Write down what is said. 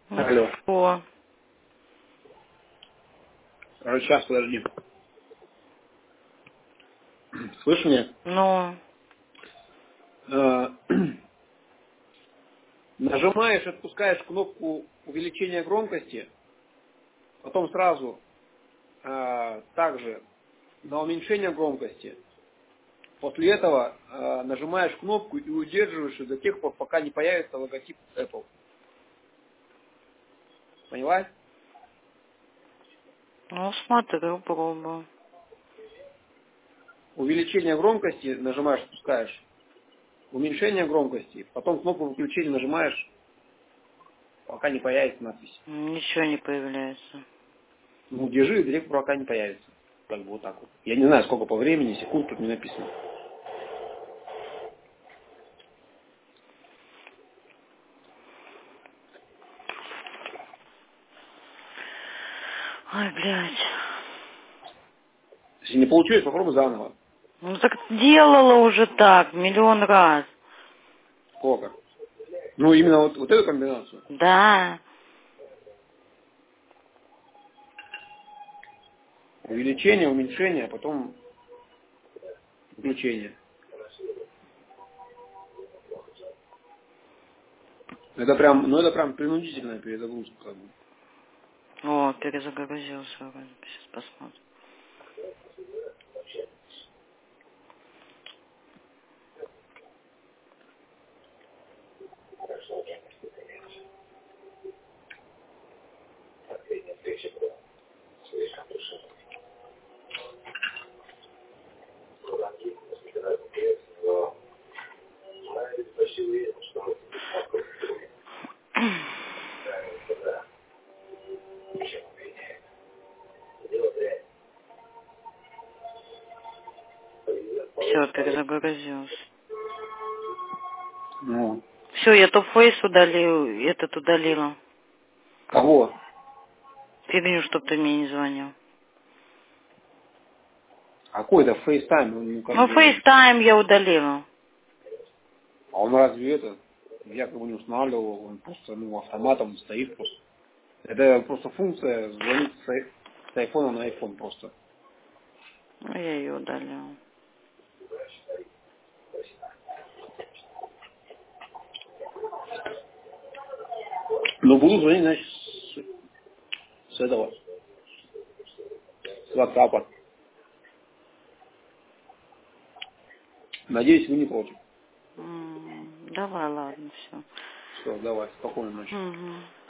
Алло. Ничего. Сейчас, подожди. Слышишь меня? Ну, Э, Нажимаешь, отпускаешь кнопку увеличения громкости, потом сразу также на уменьшение громкости. После этого нажимаешь кнопку и удерживаешь ее до тех пор, пока не появится логотип Apple. Поняла? ну смотрю, пробую. Увеличение громкости нажимаешь, отпускаешь. Уменьшение громкости. Потом кнопку выключения нажимаешь, пока не появится надпись. Ничего не появляется. Ну, держи, директ пока не появится. Как бы вот так вот. Я не знаю, сколько по времени, секунд тут не написано. Ой, блядь. Если не получилось, попробуй заново. Ну так делала уже так, миллион раз. Сколько? Ну, именно вот эту комбинацию. Да. Увеличение, уменьшение, а потом включение. Это прям принудительная перезагрузка. Как бы. О, перезагрузился вроде. Сейчас посмотрим. Все, перезагрузился. Ну, Все, я топ-фейс удалил, этот удалила. кого? Фигню, чтоб ты мне не звонил. А какой это FaceTime? Ну, как Ну, бы, FaceTime я удалила. а он разве это? Я как бы не устанавливал, он просто автоматом стоит просто. Это просто функция звонить с айфона на iPhone просто. Ну, я ее удалила. Но буду звонить, значит, с этого, с WhatsApp. Надеюсь, вы не против. Давай, ладно, все. Все, давай, спокойной ночи. Угу.